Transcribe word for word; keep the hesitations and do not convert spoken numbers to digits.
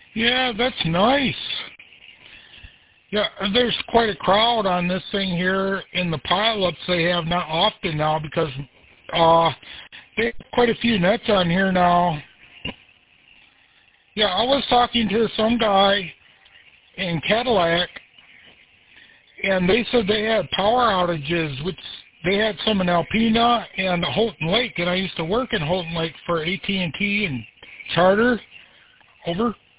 Yeah, that's nice. Yeah, there's quite a crowd on this thing here in the pileups they have not often now because uh, they have quite a few nets on here now. Yeah, I was talking to some guy in Cadillac, and they said they had power outages, which they had some in Alpena and Houghton Lake, and I used to work in Houghton Lake for A T and T and Charter. Over.